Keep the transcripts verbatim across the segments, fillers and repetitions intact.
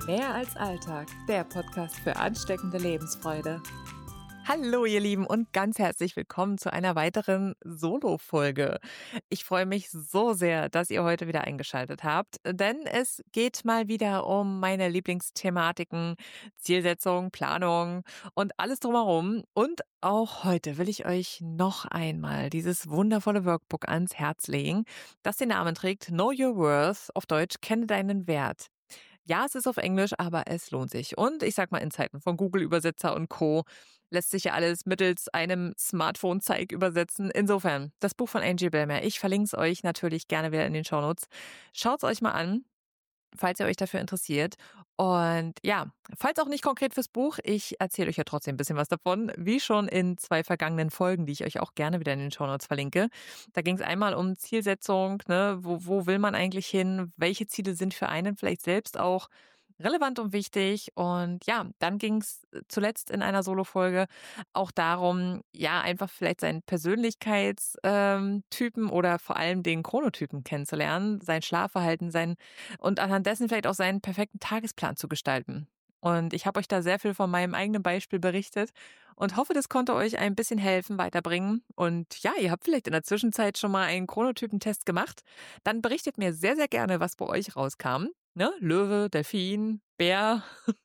Mehr als Alltag, der Podcast für ansteckende Lebensfreude. Hallo ihr Lieben und ganz herzlich willkommen zu einer weiteren Solo-Folge. Ich freue mich so sehr, dass ihr heute wieder eingeschaltet habt, denn es geht mal wieder um meine Lieblingsthematiken, Zielsetzung, Planung und alles drumherum. Und auch heute will ich euch noch einmal dieses wundervolle Workbook ans Herz legen, das den Namen trägt Know Your Worth, auf Deutsch Kenne deinen Wert. Ja, es ist auf Englisch, aber es lohnt sich. Und ich sag mal, in Zeiten von Google-Übersetzer und Co. lässt sich ja alles mittels einem Smartphone-Zeig übersetzen. Insofern, das Buch von Angie Bellmer. Ich verlinke es euch natürlich gerne wieder in den Shownotes. Schaut es euch mal an, falls ihr euch dafür interessiert. Und ja, falls auch nicht konkret fürs Buch, ich erzähle euch ja trotzdem ein bisschen was davon, wie schon in zwei vergangenen Folgen, die ich euch auch gerne wieder in den Shownotes verlinke. Da ging es einmal um Zielsetzung, ne, wo, wo will man eigentlich hin, welche Ziele sind für einen vielleicht selbst auch relevant und wichtig. Und ja, dann ging es zuletzt in einer Solo-Folge auch darum, ja, einfach vielleicht seinen Persönlichkeitstypen oder vor allem den Chronotypen kennenzulernen, sein Schlafverhalten, sein und anhand dessen vielleicht auch seinen perfekten Tagesplan zu gestalten. Und ich habe euch da sehr viel von meinem eigenen Beispiel berichtet und hoffe, das konnte euch ein bisschen helfen, weiterbringen. Und ja, ihr habt vielleicht in der Zwischenzeit schon mal einen Chronotypentest gemacht. Dann berichtet mir sehr, sehr gerne, was bei euch rauskam. Ne? Löwe, Delfin, Bär.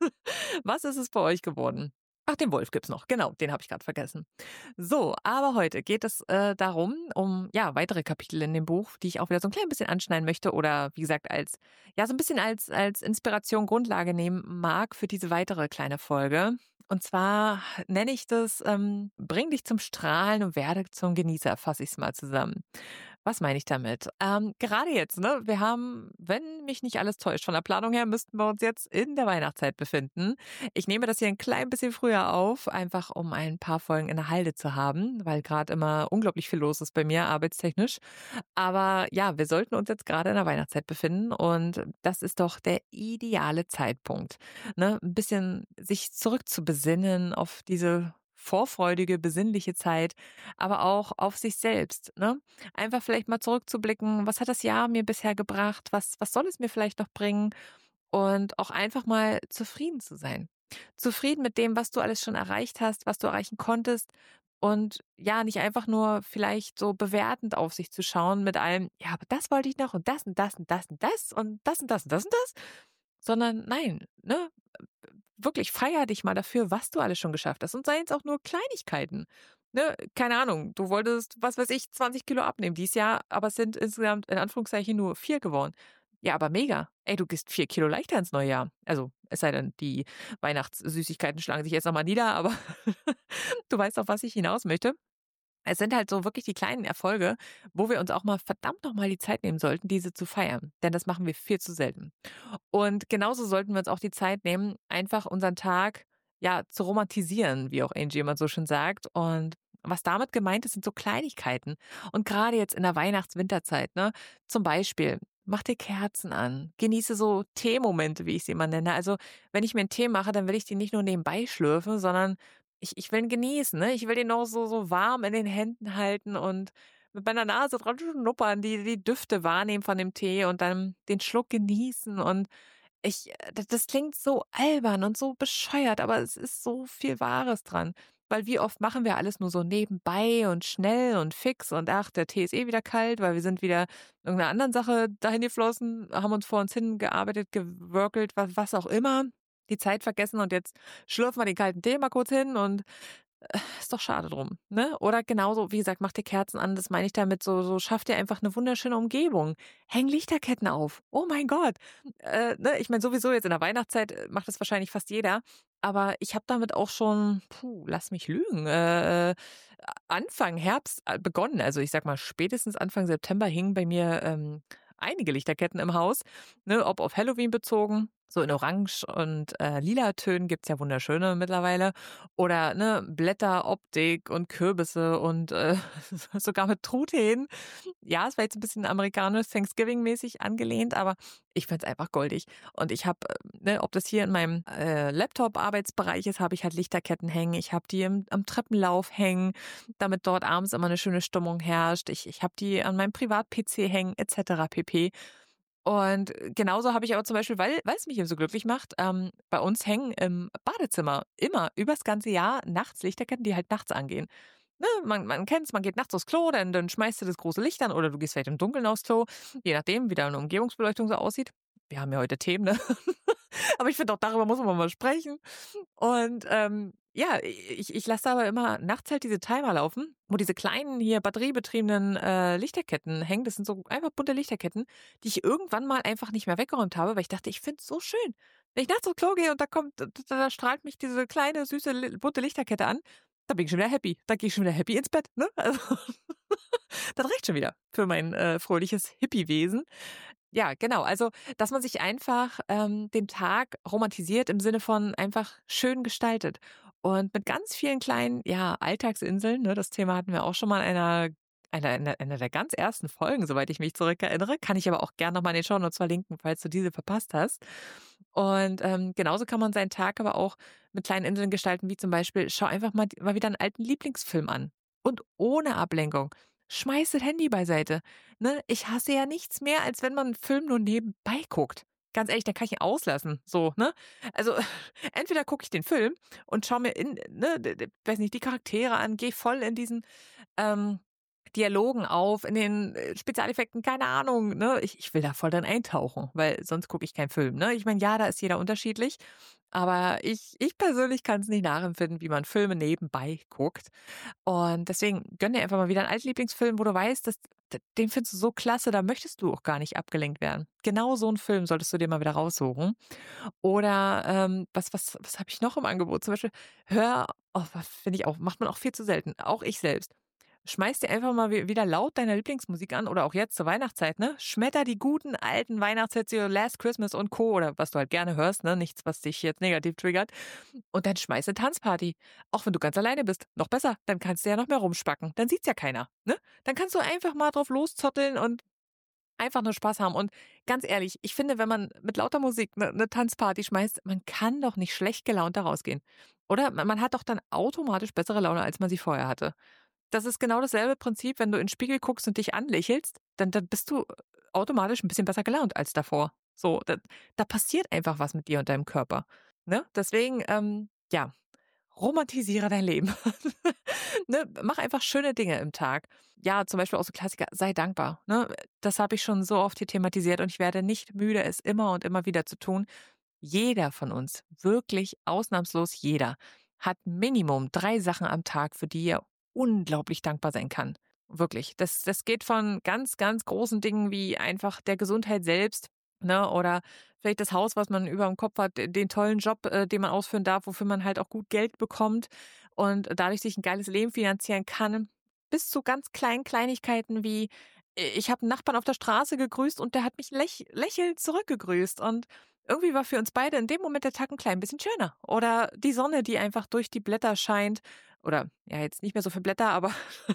Was ist es bei euch geworden? Ach, den Wolf gibt's noch. Genau, den habe ich gerade vergessen. So, aber heute geht es äh, darum, um ja weitere Kapitel in dem Buch, die ich auch wieder so ein klein bisschen anschneiden möchte oder wie gesagt als ja so ein bisschen als als Inspiration Grundlage nehmen mag für diese weitere kleine Folge. Und zwar nenne ich das ähm, Bring dich zum Strahlen und werde zum Genießer, fasse ich es mal zusammen. Was meine ich damit? Ähm, gerade jetzt, ne? Wir haben, wenn mich nicht alles täuscht, von der Planung her müssten wir uns jetzt in der Weihnachtszeit befinden. Ich nehme das hier ein klein bisschen früher auf, einfach um ein paar Folgen in der Halde zu haben, weil gerade immer unglaublich viel los ist bei mir, arbeitstechnisch. Aber ja, wir sollten uns jetzt gerade in der Weihnachtszeit befinden und das ist doch der ideale Zeitpunkt, ne? Ein bisschen sich zurückzubesinnen auf diese vorfreudige, besinnliche Zeit, aber auch auf sich selbst, ne? Einfach vielleicht mal zurückzublicken, was hat das Jahr mir bisher gebracht? Was, was soll es mir vielleicht noch bringen? Und auch einfach mal zufrieden zu sein. Zufrieden mit dem, was du alles schon erreicht hast, was du erreichen konntest. Und ja, nicht einfach nur vielleicht so bewertend auf sich zu schauen mit allem, ja, aber das wollte ich noch und das und das und das und das und das und das und das und das, sondern nein, ne? Wirklich feier dich mal dafür, was du alles schon geschafft hast und seien es auch nur Kleinigkeiten. Ne, keine Ahnung, du wolltest, was weiß ich, zwanzig Kilo abnehmen dieses Jahr, aber es sind insgesamt in Anführungszeichen nur vier geworden. Ja, aber mega. Ey, du gehst vier Kilo leichter ins neue Jahr. Also, es sei denn, die Weihnachtssüßigkeiten schlagen sich jetzt nochmal nieder, aber du weißt, auf was ich hinaus möchte. Es sind halt so wirklich die kleinen Erfolge, wo wir uns auch mal verdammt noch mal die Zeit nehmen sollten, diese zu feiern. Denn das machen wir viel zu selten. Und genauso sollten wir uns auch die Zeit nehmen, einfach unseren Tag, ja, zu romantisieren, wie auch Angie immer so schön sagt. Und was damit gemeint ist, sind so Kleinigkeiten. Und gerade jetzt in der Weihnachts-Winterzeit, ne, zum Beispiel, mach dir Kerzen an, genieße so Teemomente, wie ich sie immer nenne. Also, wenn ich mir einen Tee mache, dann will ich den nicht nur nebenbei schlürfen, sondern ich, ich will ihn genießen, ne? Ich will den noch so, so warm in den Händen halten und mit meiner Nase dran schnuppern, die, die Düfte wahrnehmen von dem Tee und dann den Schluck genießen. Und ich, äh, das das klingt so albern und so bescheuert, aber es ist so viel Wahres dran. Weil wie oft machen wir alles nur so nebenbei und schnell und fix und ach, der Tee ist eh wieder kalt, weil wir sind wieder irgendeiner anderen Sache dahin geflossen, haben uns vor uns hingearbeitet, gewirkelt, was, was auch immer, die Zeit vergessen und jetzt schlürfen wir den kalten Tee mal kurz hin und äh, ist doch schade drum, ne? Oder genauso, wie gesagt, mach dir Kerzen an, das meine ich damit, so, so schaff dir einfach eine wunderschöne Umgebung. Häng Lichterketten auf. Oh mein Gott. Äh, ne? Ich meine, sowieso jetzt in der Weihnachtszeit äh, macht das wahrscheinlich fast jeder. Aber ich habe damit auch schon, puh, lass mich lügen, äh, Anfang Herbst äh, begonnen. Also ich sag mal, spätestens Anfang September hingen bei mir ähm, einige Lichterketten im Haus, ne, ob auf Halloween bezogen, so in Orange und äh, lila Tönen gibt's ja wunderschöne mittlerweile. Oder ne, Blätter, Optik und Kürbisse und äh, sogar mit Truthähnen. Ja, es war jetzt ein bisschen amerikanisch, Thanksgiving-mäßig angelehnt, aber ich find's einfach goldig. Und ich habe, ne, ob das hier in meinem äh, Laptop-Arbeitsbereich ist, habe ich halt Lichterketten hängen. Ich habe die im, am Treppenlauf hängen, damit dort abends immer eine schöne Stimmung herrscht. Ich, ich habe die an meinem Privat-P C hängen, et cetera pp. Und genauso habe ich aber zum Beispiel, weil weil es mich eben so glücklich macht, ähm, bei uns hängen im Badezimmer immer übers ganze Jahr nachts Lichterketten, die halt nachts angehen. Ne, man man kennt's, man geht nachts aufs Klo, dann dann schmeißt du das große Licht an oder du gehst vielleicht im Dunkeln aufs Klo, je nachdem, wie deine Umgebungsbeleuchtung so aussieht. Wir haben ja heute Themen, ne? Aber ich finde auch, darüber muss man mal sprechen. Und, ähm, ja, ich ich lasse aber immer nachts halt diese Timer laufen, wo diese kleinen hier batteriebetriebenen, äh, Lichterketten hängen. Das sind so einfach bunte Lichterketten, die ich irgendwann mal einfach nicht mehr weggeräumt habe, weil ich dachte, ich finde es so schön. Wenn ich nachts aufs Klo gehe und da kommt da da strahlt mich diese kleine süße li bunte Lichterkette an, da bin ich schon wieder happy. Da gehe ich schon wieder happy ins Bett, ne? Also, das reicht schon wieder für mein, äh, fröhliches Hippie-Wesen. Ja, genau. Also, dass man sich einfach, ähm, den Tag romantisiert im Sinne von einfach schön gestaltet. Und mit ganz vielen kleinen, ja, Alltagsinseln, ne, das Thema hatten wir auch schon mal in einer einer einer einer der ganz ersten Folgen, soweit ich mich zurückerinnere. Kann ich aber auch gerne noch mal in den Shownotes verlinken, falls du diese verpasst hast. Und, ähm, genauso kann man seinen Tag aber auch mit kleinen Inseln gestalten, wie zum Beispiel: Schau einfach mal mal wieder einen alten Lieblingsfilm an und ohne Ablenkung. Schmeiß das Handy beiseite. Ne? Ich hasse ja nichts mehr, als wenn man 'n Film nur nebenbei guckt. Ganz ehrlich, dann kann ich ihn auslassen, so, ne? Also, entweder gucke ich den Film und schaue mir in ne, d d weiß nicht, die Charaktere an, gehe voll in diesen, ähm, Dialogen auf, in den, äh, Spezialeffekten, keine Ahnung, ne? Ich ich will da voll drin eintauchen, weil sonst gucke ich keinen Film, ne? Ich meine, ja, da ist jeder unterschiedlich, aber ich ich persönlich kann's nicht nachempfinden, wie man Filme nebenbei guckt. Und deswegen gönn dir einfach mal wieder einen alten Lieblingsfilm, wo du weißt, dass d den findest du so klasse, da möchtest du auch gar nicht abgelenkt werden. Genau so 'n Film solltest du dir mal wieder raussuchen. Oder, ähm, was was was habe ich noch im Angebot? Zum Beispiel, hör oh, was finde ich auch macht man auch viel zu selten, auch ich selbst. Schmeiß dir einfach mal wi wieder laut deine Lieblingsmusik an oder auch jetzt zur Weihnachtszeit, ne? Schmetter die guten alten Weihnachtshits wie „Last Christmas“ und Co. oder was du halt gerne hörst, ne? Nichts, was dich jetzt negativ triggert. Und dann schmeiß 'ne Tanzparty. Auch wenn du ganz alleine bist. Noch besser, dann kannst du ja noch mehr rumspacken. Dann sieht's ja keiner, ne? Dann kannst du einfach mal drauf loszotteln und einfach nur Spaß haben. Und ganz ehrlich, ich finde, wenn man mit lauter Musik 'ne 'ne Tanzparty schmeißt, man kann doch nicht schlecht gelaunt da rausgehen, oder? Ma man hat doch dann automatisch bessere Laune, als man sie vorher hatte. Das ist genau dasselbe Prinzip, wenn du in 'n Spiegel guckst und dich anlächelst, dann dann bist du automatisch 'n bisschen besser gelaunt als davor. So, da da passiert einfach was mit dir und deinem Körper, ne? Deswegen, ähm, ja, romantisiere dein Leben. Ne? Mach einfach schöne Dinge im Tag. Ja, zum Beispiel auch so Klassiker, sei dankbar, ne? Das habe ich schon so oft hier thematisiert und ich werde nicht müde, es immer und immer wieder zu tun. Jeder von uns, wirklich ausnahmslos jeder, hat Minimum drei Sachen am Tag, für die er unglaublich dankbar sein kann. Wirklich. Das das geht von ganz, ganz großen Dingen wie einfach der Gesundheit selbst, ne, oder vielleicht das Haus, was man überm Kopf hat, d den tollen Job, äh, den man ausführen darf, wofür man halt auch gut Geld bekommt und dadurch sich 'n geiles Leben finanzieren kann, bis zu ganz kleinen Kleinigkeiten wie, i ich habe 'n Nachbarn auf der Straße gegrüßt und der hat mich läch lächelnd zurückgegrüßt und irgendwie war für uns beide in dem Moment der Tag 'n klein bisschen schöner. Oder die Sonne, die einfach durch die Blätter scheint oder ja, jetzt nicht mehr so viele Blätter, aber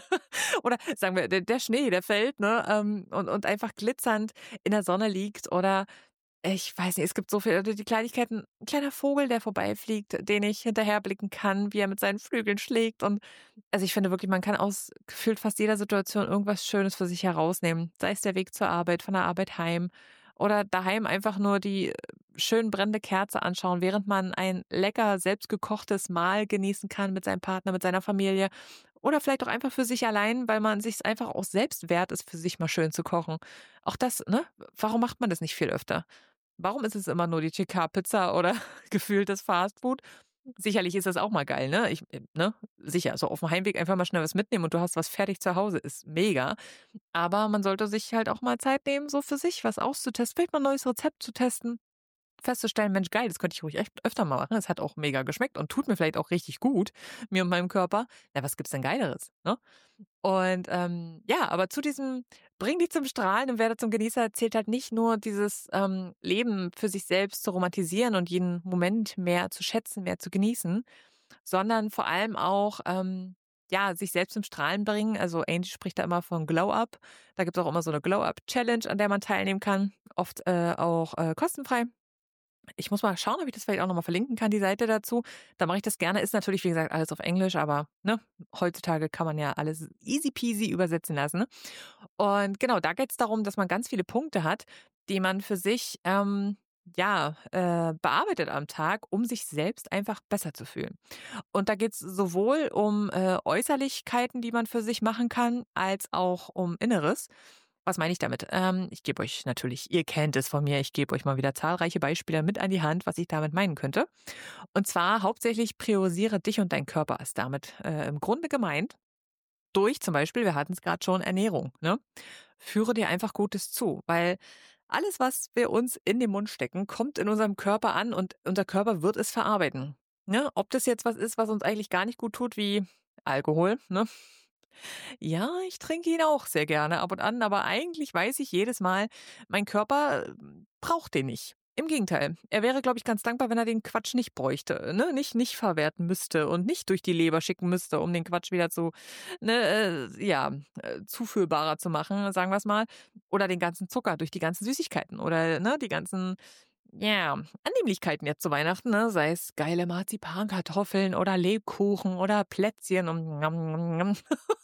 oder sagen wir, der der Schnee, der fällt, ne, ähm, und und einfach glitzernd in der Sonne liegt oder ich weiß nicht, es gibt so viel oder die Kleinigkeiten, 'n kleiner Vogel, der vorbeifliegt, den ich hinterherblicken kann, wie er mit seinen Flügeln schlägt und also, ich finde wirklich, man kann aus gefühlt fast jeder Situation irgendwas Schönes für sich herausnehmen. Sei es der Weg zur Arbeit, von der Arbeit heim oder daheim einfach nur die schön brennende Kerze anschauen, während man ein lecker selbstgekochtes Mahl genießen kann mit seinem Partner, mit seiner Familie oder vielleicht auch einfach für sich allein, weil man sich's einfach auch selbst wert ist, für sich mal schön zu kochen. Auch das, ne? Warum macht man das nicht viel öfter? Warum ist es immer nur die T K-Pizza oder gefühltes Fastfood? Sicherlich ist das auch mal geil, ne? Ich äh, ne? Sicher, so aufm Heimweg einfach mal schnell was mitnehmen und du hast was fertig zu Hause, ist mega. Aber man sollte sich halt auch mal Zeit nehmen, so für sich was auszutesten, vielleicht mal 'n neues Rezept zu testen, festzustellen: „Mensch, geil, das könnte ich ruhig echt öfter mal machen. Es hat auch mega geschmeckt und tut mir vielleicht auch richtig gut, mir und meinem Körper.“ Ja, was gibt's denn Geileres, ne? Und, ähm, ja, aber zu diesem „Bring dich zum Strahlen und werde zum Genießer“ zählt halt nicht nur dieses, ähm, Leben für sich selbst zu romantisieren und jeden Moment mehr zu schätzen, mehr zu genießen, sondern vor allem auch, ähm, ja, sich selbst zum Strahlen bringen. Also, Angie spricht da immer von Glow Up. Da gibt's auch immer so 'ne Glow Up Challenge, an der man teilnehmen kann, oft, äh, auch, äh, kostenfrei. Ich muss mal schauen, ob ich das vielleicht auch noch mal verlinken kann, die Seite dazu. Da mache ich das gerne. Ist natürlich, wie gesagt, alles auf Englisch, aber, ne, heutzutage kann man ja alles easy peasy übersetzen lassen. Und genau, da geht es darum, dass man ganz viele Punkte hat, die man für sich, ähm, ja, äh, bearbeitet am Tag, um sich selbst einfach besser zu fühlen. Und da geht es sowohl um, äh, Äußerlichkeiten, die man für sich machen kann, als auch um Inneres. Was meine ich damit? Ähm, ich gebe euch natürlich, ihr kennt es von mir, ich gebe euch mal wieder zahlreiche Beispiele mit an die Hand, was ich damit meinen könnte. Und zwar hauptsächlich priorisiere dich und dein Körper ist damit, äh, im Grunde gemeint. Durch zum Beispiel, wir hatten es gerade schon, Ernährung, ne? Führe dir einfach Gutes zu, weil alles, was wir uns in den Mund stecken, kommt in unserem Körper an und unser Körper wird es verarbeiten. Ne? Ob das jetzt was ist, was uns eigentlich gar nicht gut tut, wie Alkohol, ne? Ja, ich trinke ihn auch sehr gerne ab und an, aber eigentlich weiß ich jedes Mal, mein Körper, ähm, braucht den nicht. Im Gegenteil, er wäre, glaube ich, ganz dankbar, wenn er den Quatsch nicht bräuchte, ne? Nicht nicht verwerten müsste und nicht durch die Leber schicken müsste, um den Quatsch wieder zu, ne, äh, ja, äh, zuführbarer zu machen, sagen wir es mal. Oder den ganzen Zucker durch die ganzen Süßigkeiten oder, ne, die ganzen, ja, Annehmlichkeiten jetzt zu Weihnachten, ne? Sei es geile Marzipankartoffeln oder Lebkuchen oder Plätzchen und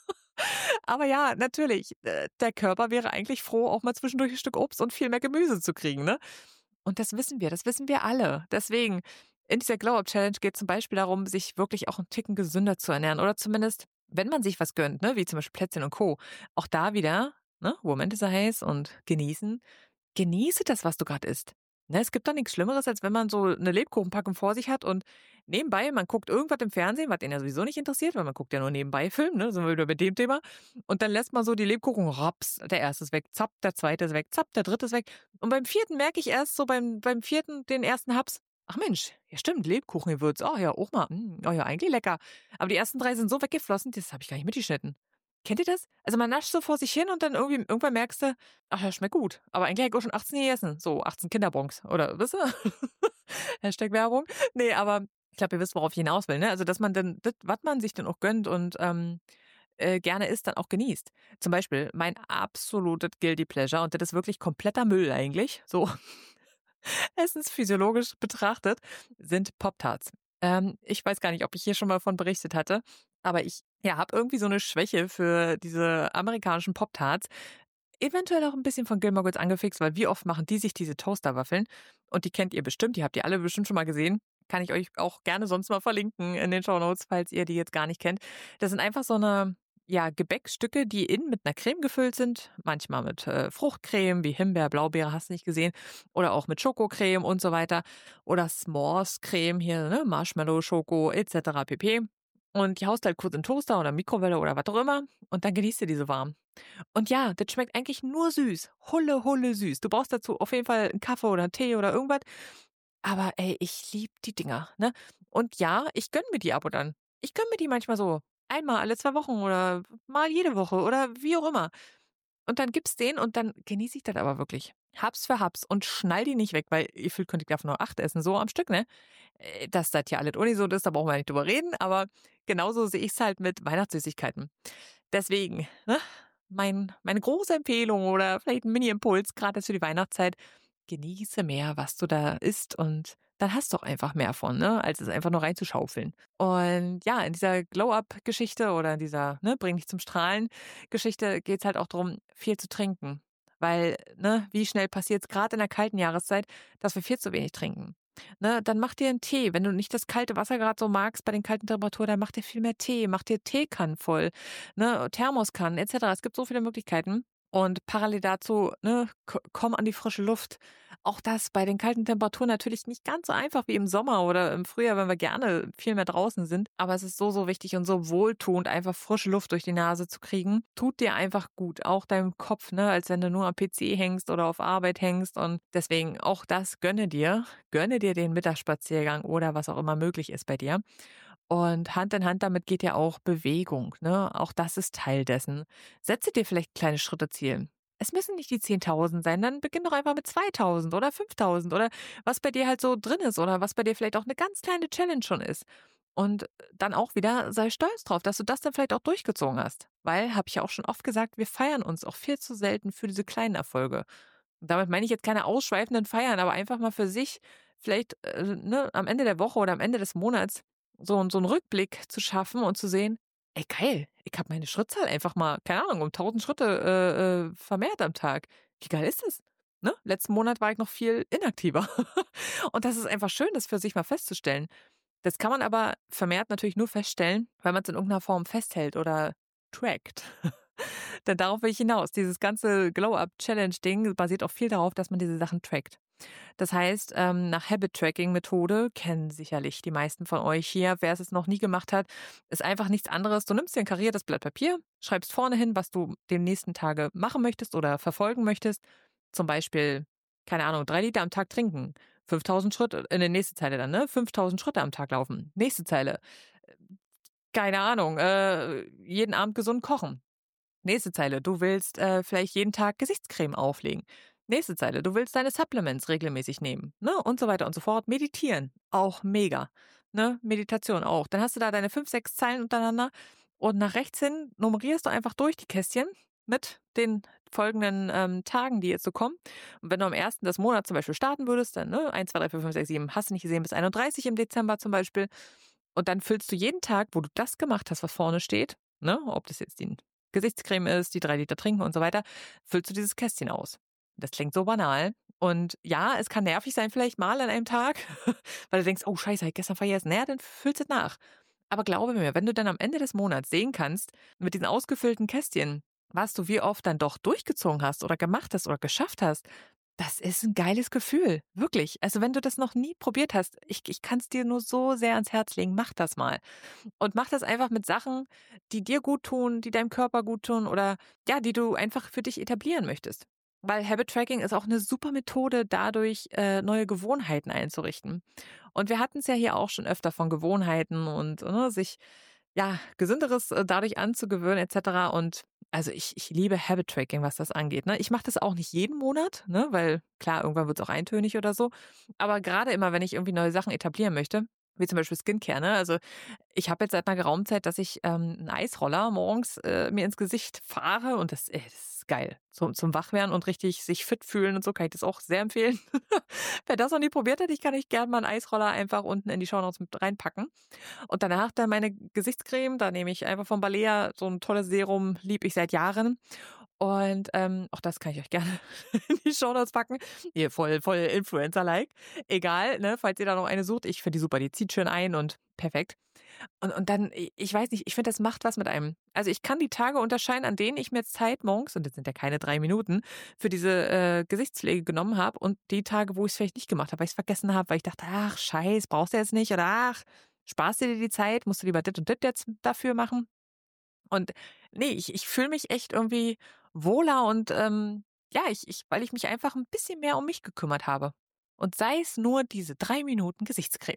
aber ja, natürlich, äh, der Körper wäre eigentlich froh, auch mal zwischendurch ein Stück Obst und viel mehr Gemüse zu kriegen, ne? Und das wissen wir, das wissen wir alle. Deswegen, in dieser Glow-Up-Challenge geht zum Beispiel darum, sich wirklich auch 'n Ticken gesünder zu ernähren oder zumindest, wenn man sich was gönnt, ne, wie zum Beispiel Plätzchen und Co., auch da wieder, ne, Moment ist heiß und genießen. Genieße das, was du gerade isst. Ne, es gibt doch nichts Schlimmeres, als wenn man so eine Lebkuchenpackung vor sich hat und nebenbei man guckt irgendwas im Fernsehen, was den ja sowieso nicht interessiert, weil man guckt ja nur nebenbei Film, ne, sind wir wieder bei dem Thema. Und dann lässt man so die Lebkuchen raps, der erste ist weg, zapp, der zweite ist weg, zapp, der dritte ist weg. Und beim vierten merke ich erst so beim beim vierten den ersten Haps: „Ach Mensch, ja stimmt, Lebkuchengewürz. Oh ja, auch mal. Hm, oh ja, eigentlich lecker.“ Aber die ersten drei sind so weggeflossen, das habe ich gar nicht mitgeschnitten. Kennt ihr das? Also, man nascht so vor sich hin und dann irgendwie irgendwann merkst du: „Ach ja, schmeckt gut.“ Aber eigentlich habe ich auch schon achtzehn gegessen, so achtzehn Kinderbons oder wisst ihr? Hashtag Werbung. Ne, aber ich glaube, ihr wisst, worauf ich hinaus will, ne? Also, dass man dann das, was man sich dann auch gönnt und, ähm, äh, gerne isst, dann auch genießt. Zum Beispiel mein absolutes Guilty Pleasure und das ist wirklich kompletter Müll eigentlich, so essensphysiologisch betrachtet, sind Pop-Tarts. Ähm, ich weiß gar nicht, ob ich hier schon mal von berichtet hatte, aber ich, ja, habe irgendwie so eine Schwäche für diese amerikanischen Pop-Tarts. Eventuell auch ein bisschen von Gilmore Girls angefixt, weil wie oft machen die sich diese Toasterwaffeln und die kennt ihr bestimmt, die habt ihr alle bestimmt schon mal gesehen. Kann ich euch auch gerne sonst mal verlinken in den Shownotes, falls ihr die jetzt gar nicht kennt. Das sind einfach so eine, ja, Gebäckstücke, die innen mit einer Creme gefüllt sind, manchmal mit, äh, Fruchtcreme wie Himbeer, Blaubeere, hast du nicht gesehen, oder auch mit Schokocreme und so weiter oder S'mores-Creme hier, ne, Marshmallow, Schoko et cetera pp. Und die haust halt kurz in den Toaster oder Mikrowelle oder was auch immer und dann genießt du diese warm. Und ja, das schmeckt eigentlich nur süß. Hulle, Hulle süß. Du brauchst dazu auf jeden Fall einen Kaffee oder 'n Tee oder irgendwas. Aber ey, ich liebe die Dinger, ne? Und ja, ich gönne mir die ab und an. Ich gönne mir die manchmal so einmal alle zwei Wochen oder mal jede Woche oder wie auch immer. Und dann gibt's den und dann genieße ich das aber wirklich. Haps für Haps und schnall die nicht weg, weil gefühlt könnte ich davon nur acht essen, so am Stück, ne? Äh, dass das ja alles Uni so ist, da brauchen wir nicht drüber reden, aber genauso sehe ich's halt mit Weihnachtssüßigkeiten. Deswegen, ne, mein meine große Empfehlung oder vielleicht 'n Mini-Impuls, grad jetzt für die Weihnachtszeit: Genieße mehr, was du da isst und dann hast du auch einfach mehr von, ne, als es einfach nur reinzuschaufeln. Und ja, in dieser Glow-Up-Geschichte oder in dieser, ne, „Bring dich zum Strahlen“-Geschichte geht's halt auch drum, viel zu trinken. Weil, ne, wie schnell passiert's grad in der kalten Jahreszeit, dass wir viel zu wenig trinken. Ne, dann mach dir 'n Tee. Wenn du nicht das kalte Wasser grad so magst bei den kalten Temperaturen, dann mach dir viel mehr Tee. Mach dir Teekannen voll, ne, Thermoskannen et cetera. Es gibt so viele Möglichkeiten. Und parallel dazu, ne, ko komm an die frische Luft. Auch das bei den kalten Temperaturen natürlich nicht ganz so einfach wie im Sommer oder im Frühjahr, wenn wir gerne viel mehr draußen sind. Aber es ist so, so wichtig und so wohltuend, einfach frische Luft durch die Nase zu kriegen. Tut dir einfach gut, auch deinem Kopf, ne, als wenn du nur am P C hängst oder auf Arbeit hängst. Und deswegen auch das gönne dir. Gönne dir den Mittagsspaziergang oder was auch immer möglich ist bei dir. Und Hand in Hand damit geht ja auch Bewegung, ne? Auch das ist Teil dessen. Setze dir vielleicht kleine Schritte Ziel. Es müssen nicht die zehntausend sein, dann beginn doch einfach mit zweitausend oder fünftausend oder was bei dir halt so drin ist oder was bei dir vielleicht auch eine ganz kleine Challenge schon ist. Und dann auch wieder sei stolz drauf, dass du das dann vielleicht auch durchgezogen hast. Weil, habe ich ja auch schon oft gesagt, wir feiern uns auch viel zu selten für diese kleinen Erfolge. Und damit meine ich jetzt keine ausschweifenden Feiern, aber einfach mal für sich vielleicht, äh, ne, am Ende der Woche oder am Ende des Monats so 'n so 'n Rückblick zu schaffen und zu sehen: „Ey, geil, ich habe meine Schrittzahl einfach mal, keine Ahnung, um tausend Schritte, äh, äh, vermehrt am Tag. Wie geil ist das?“ Ne? Letzten Monat war ich noch viel inaktiver. Und das ist einfach schön, das für sich mal festzustellen. Das kann man aber vermehrt natürlich nur feststellen, weil man's in irgend 'ner Form festhält oder trackt. Denn darauf will ich hinaus. Dieses ganze Glow-Up-Challenge-Ding basiert auch viel darauf, dass man diese Sachen trackt. Das heißt, ähm, nach Habit-Tracking-Methode kennen sicherlich die meisten von euch hier. Wer es jetzt noch nie gemacht hat, ist einfach nichts anderes. Du nimmst dir 'n kariertes Blatt Papier, schreibst vorne hin, was du die nächsten Tage machen möchtest oder verfolgen möchtest. Zum Beispiel, keine Ahnung, drei Liter am Tag trinken, fünftausend Schritte in der nächste Zeile dann, ne? fünftausend Schritte am Tag laufen. Nächste Zeile, äh, keine Ahnung, äh, jeden Abend gesund kochen. Nächste Zeile, du willst, äh, vielleicht jeden Tag Gesichtscreme auflegen. Nächste Zeile, du willst deine Supplements regelmäßig nehmen, ne? Und so weiter und so fort. Meditieren, auch mega, ne? Meditation auch. Dann hast du da deine fünf, sechs Zeilen untereinander und nach rechts hin nummerierst du einfach durch die Kästchen mit den folgenden, ähm, Tagen, die jetzt so kommen. Und wenn du am ersten des Monats zum Beispiel starten würdest, dann, ne, eins, zwei, drei, vier, fünf, sechs, sieben, hast du nicht gesehen, bis einunddreißig im Dezember zum Beispiel. Und dann füllst du jeden Tag, wo du das gemacht hast, was vorne steht, ne, ob das jetzt die Gesichtscreme ist, die drei Liter trinken und so weiter, füllst du dieses Kästchen aus. Das klingt so banal. Und ja, es kann nervig sein vielleicht mal an einem Tag, weil du denkst: „Oh scheiße, habe ich gestern vergessen.“ Na ja, dann füllst du nach. Aber glaube mir, wenn du dann am Ende des Monats sehen kannst, mit diesen ausgefüllten Kästchen, was du wie oft dann doch durchgezogen hast oder gemacht hast oder geschafft hast, das ist 'n geiles Gefühl, wirklich. Also, wenn du das noch nie probiert hast, ich ich kann's dir nur so sehr ans Herz legen, mach das mal. Und mach das einfach mit Sachen, die dir guttun, die deinem Körper guttun oder, ja, die du einfach für dich etablieren möchtest. Weil Habit Tracking ist auch 'ne super Methode, dadurch, äh, neue Gewohnheiten einzurichten. Und wir hatten's ja hier auch schon öfter von Gewohnheiten und, ne, sich, ja, Gesünderes, äh, dadurch anzugewöhnen et cetera. Und also, ich ich liebe Habit Tracking, was das angeht, ne? Ich mache das auch nicht jeden Monat, ne, weil klar, irgendwann wird's auch eintönig oder so. Aber grade immer, wenn ich irgendwie neue Sachen etablieren möchte, wie zum Beispiel Skincare, ne? Also, ich habe jetzt seit 'ner geraumen Zeit, dass ich, ähm, 'n Eisroller morgens, äh, mir ins Gesicht fahre und das, ey, das ist geil. Zum zum Wachwerden und richtig sich fit fühlen und so kann ich das auch sehr empfehlen. Wer das noch nie probiert hat, ich kann euch gern mal 'n Eisroller einfach unten in die Shownotes mit reinpacken. Und danach dann meine Gesichtscreme, da nehme ich einfach von Balea so 'n tolles Serum, liebe ich seit Jahren. Und, ähm, auch das kann ich euch gerne in die Shownotes packen. Hier voll voll Influencer-like. Egal, ne, falls ihr da noch eine sucht. Ich finde die super, die zieht schön ein und perfekt. Und und dann i ich weiß nicht, ich finde, das macht was mit einem. Also, ich kann die Tage unterscheiden, an denen ich mir jetzt Zeit morgens, und das sind ja keine drei Minuten, für diese, äh, Gesichtspflege genommen habe und die Tage, wo ich's vielleicht nicht gemacht habe, weil ich's vergessen habe, weil ich dachte: „Ach, Scheiß, brauchst du jetzt nicht“ oder „Ach, sparst du dir die Zeit, musst du lieber dit und dit jetzt dafür machen.“ Und ne, ich ich fühle mich echt irgendwie wohler und, ähm, ja, ich ich weil ich mich einfach 'n bisschen mehr um mich gekümmert habe. Und sei es nur diese drei Minuten Gesichtscreme,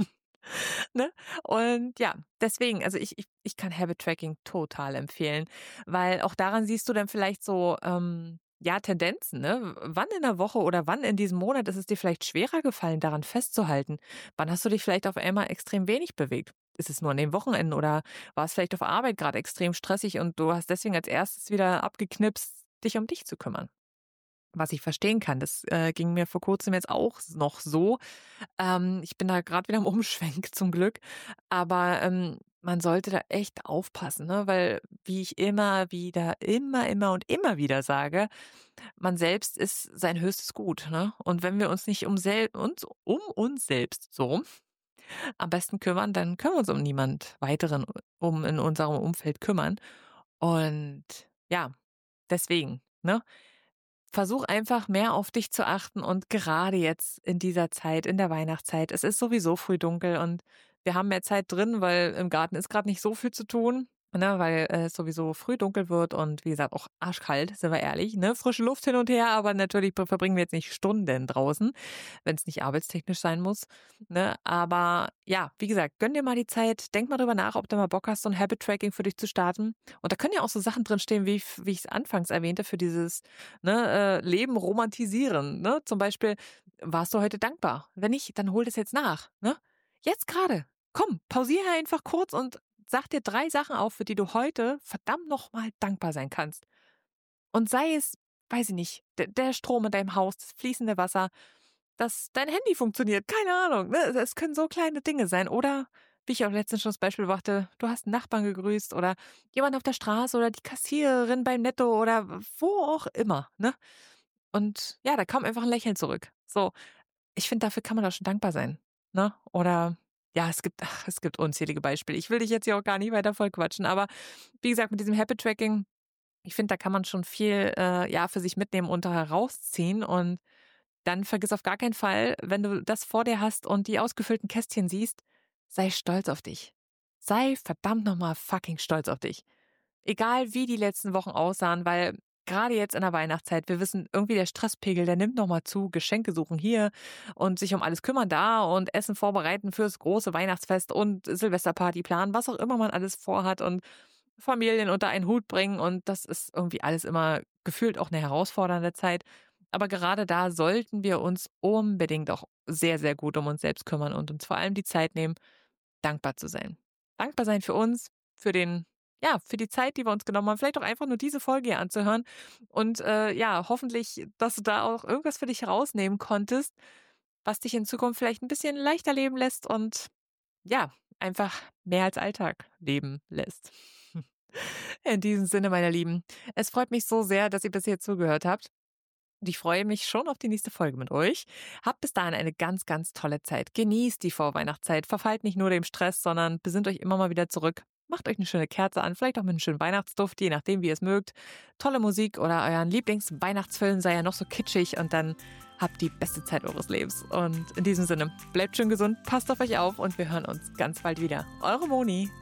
ne? Und ja, deswegen, also, ich ich ich kann Habit Tracking total empfehlen, weil auch daran siehst du dann vielleicht so, ähm, ja, Tendenzen, ne? W wann in der Woche oder wann in diesem Monat ist es dir vielleicht schwerer gefallen, daran festzuhalten? Wann hast du dich vielleicht auf einmal extrem wenig bewegt? Ist es nur an den Wochenenden oder war's vielleicht auf Arbeit grad extrem stressig und du hast deswegen als erstes wieder abgeknipst, dich um dich zu kümmern? Was ich verstehen kann, das, äh, ging mir vor Kurzem jetzt auch s noch so. Ähm, ich bin da grad wieder im Umschwenk zum Glück, aber, ähm, man sollte da echt aufpassen, ne, weil wie ich immer wieder, immer, immer und immer wieder sage, man selbst ist sein höchstes Gut, ne? Und wenn wir uns nicht um sel uns um uns selbst, so rum, am besten kümmern, dann können wir uns um niemand weiteren um in unserem Umfeld kümmern. Und ja, deswegen, ne? Versuch einfach mehr auf dich zu achten und gerade jetzt in dieser Zeit, in der Weihnachtszeit, es ist sowieso früh dunkel und wir haben mehr Zeit drin, weil im Garten ist grad nicht so viel zu tun, ne, weil es sowieso früh dunkel wird und wie gesagt, auch arschkalt, sind wir ehrlich, ne? Frische Luft hin und her, aber natürlich b verbringen wir jetzt nicht Stunden draußen, wenn's nicht arbeitstechnisch sein muss, ne? Aber ja, wie gesagt, gönn dir mal die Zeit, denk mal drüber nach, ob du mal Bock hast, so 'n Habit Tracking für dich zu starten. Und da können ja auch so Sachen drinstehen, wie f wie ich's anfangs erwähnte, für dieses, ne, äh, Leben romantisieren, ne? Zum Beispiel: Warst du heute dankbar? Wenn nicht, dann hol das jetzt nach, ne? Jetzt grade. Komm, pausiere einfach kurz und sag dir drei Sachen auf, für die du heute verdammt noch mal dankbar sein kannst. Und sei es, weiß ich nicht, d der Strom in deinem Haus, das fließende Wasser, dass dein Handy funktioniert. Keine Ahnung. Ne? Es können so kleine Dinge sein. Oder, wie ich auch letztens schon das Beispiel brachte, du hast einen Nachbarn gegrüßt oder jemand auf der Straße oder die Kassiererin beim Netto oder wo auch immer. Ne? Und ja, da kam einfach ein Lächeln zurück. So, ich finde, dafür kann man doch schon dankbar sein. Ne? Oder ja, es gibt, ach, es gibt unzählige Beispiele. Ich will dich jetzt hier auch gar nicht weiter voll quatschen, aber wie gesagt, mit diesem Habit Tracking, ich finde, da kann man schon viel äh, ja, für sich mitnehmen und da herausziehen. Und dann vergiss auf gar keinen Fall, wenn du das vor dir hast und die ausgefüllten Kästchen siehst, sei stolz auf dich. Sei verdammt nochmal fucking stolz auf dich. Egal wie die letzten Wochen aussahen, weil gerade jetzt in der Weihnachtszeit, wir wissen, irgendwie der Stresspegel, der nimmt nochmal zu, Geschenke suchen hier und sich um alles kümmern da und Essen vorbereiten fürs große Weihnachtsfest und Silvesterparty planen, was auch immer man alles vorhat und Familien unter einen Hut bringen und das ist irgendwie alles immer gefühlt auch eine herausfordernde Zeit. Aber gerade da sollten wir uns unbedingt auch sehr, sehr gut um uns selbst kümmern und uns vor allem die Zeit nehmen, dankbar zu sein. Dankbar sein für uns, für den, ja, für die Zeit, die wir uns genommen haben, vielleicht auch einfach nur diese Folge hier anzuhören. Und äh, ja, hoffentlich, dass du da auch irgendwas für dich herausnehmen konntest, was dich in Zukunft vielleicht ein bisschen leichter leben lässt und ja, einfach mehr als Alltag leben lässt. In diesem Sinne, meine Lieben, es freut mich so sehr, dass ihr bis hier zugehört habt. Und ich freue mich schon auf die nächste Folge mit euch. Habt bis dahin eine ganz, ganz tolle Zeit. Genießt die Vorweihnachtszeit. Verfallt nicht nur dem Stress, sondern besinnt euch immer mal wieder zurück. Macht euch eine schöne Kerze an, vielleicht auch mit einem schönen Weihnachtsduft, je nachdem, wie ihr es mögt. Tolle Musik oder euren Lieblingsweihnachtsfilm sei ja noch so kitschig und dann habt die beste Zeit eures Lebens. Und in diesem Sinne, bleibt schön gesund, passt auf euch auf und wir hören uns ganz bald wieder. Eure Moni.